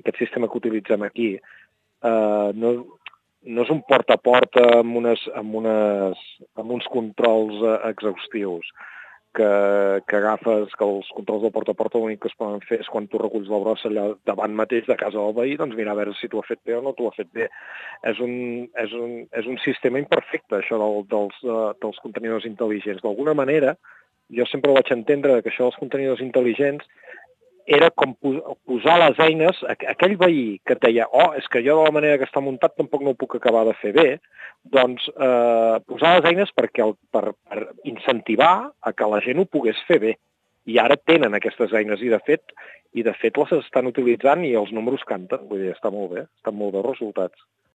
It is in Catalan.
aquest sistema que utilitzem aquí, no és un porta a porta amb uns controls exhaustius que agafes, que els controls del porta a porta l'únic que es poden fer és quan tu reculls la brossa allà davant mateix de casa del veí, doncs mirar a veure si t'ho ha fet bé o no t'ho ha fet bé. És un sistema imperfecte, això dels contenidors intel·ligents. D'alguna manera, jo sempre vaig entendre que això dels contenidors intel·ligents era com posar les eines, aquell veí que et deia, és que jo de la manera que està muntat tampoc no ho puc acabar de fer bé, doncs posar les eines per incentivar a que la gent ho pogués fer bé. I ara tenen aquestes eines i de fet les estan utilitzant i els números canten, vull dir, està molt bé, estan molt bé els resultats.